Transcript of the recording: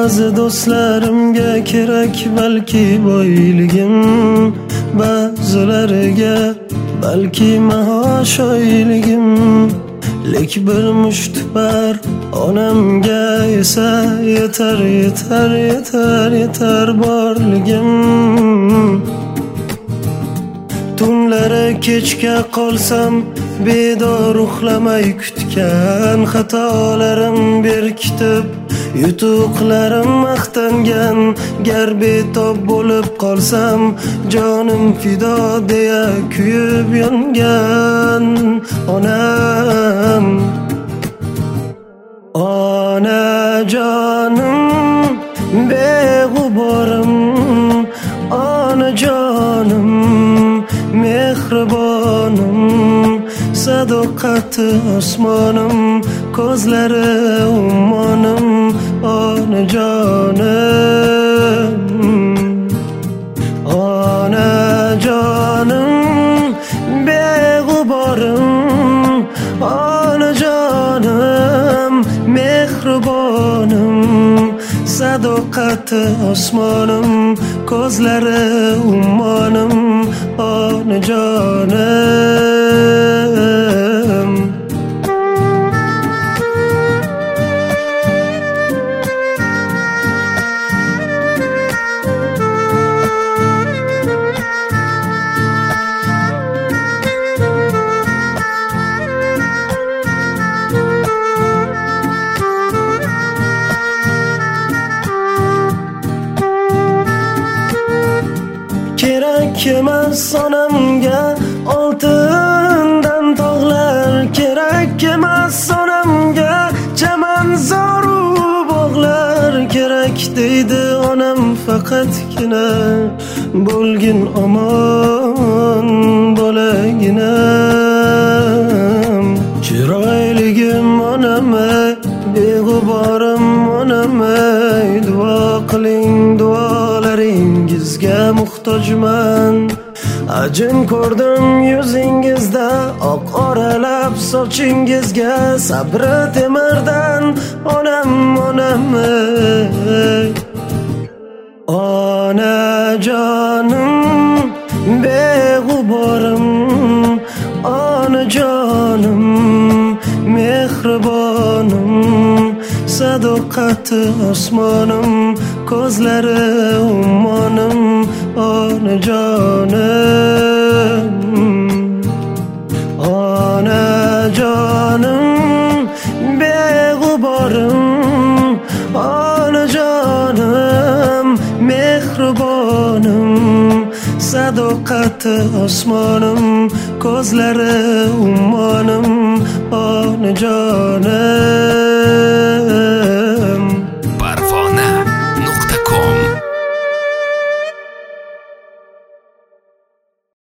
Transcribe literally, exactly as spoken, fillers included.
Ba'zi do'stlarimga kerak balki boyligim, ba'zilariga balki maosh oyligim. Lek bir mushtipar onamga esa yetar, yetar, yetar, yetar borligim. Tunlari kechga qolsam bedor uxlamay kutgan xatolarim berkitib, yutuqlarim maqtangan. Gar betob bo'lib qolsam jonim fido deya kuyib yongan onam. Onajonim beg'uborim, onajonim mehribonim, sadoqati osmonim, ko'zlari ummonim, onajonim. Onajonim beg'uborim, onajonim mehribonim, sadoqati osmonim, ko'zlari ummonim, onajonim. Kerak emas onamga oltindan tog'lar, kerak emas onamga chamanzoru bog'lar. Kerak deydi onam faqatgina bo'lgin omon bolaginam. Chiroyligim onam ey, beg'uborim onam ey, duo qiling, duolaringizga muhtojman. Ajin ko'rdim yuzingizda, oq oralab sochingizga, sabri temirdan onam, onam ey. Onajonim beg'uborim, onajonim mehribonim, sadoqati osmonim, ko'zlari ummonim, onajonim. Onajonim beg'uborim, onajonim mehribonim, sadoqati osmonim, ko'zlari ummonim, onajonim.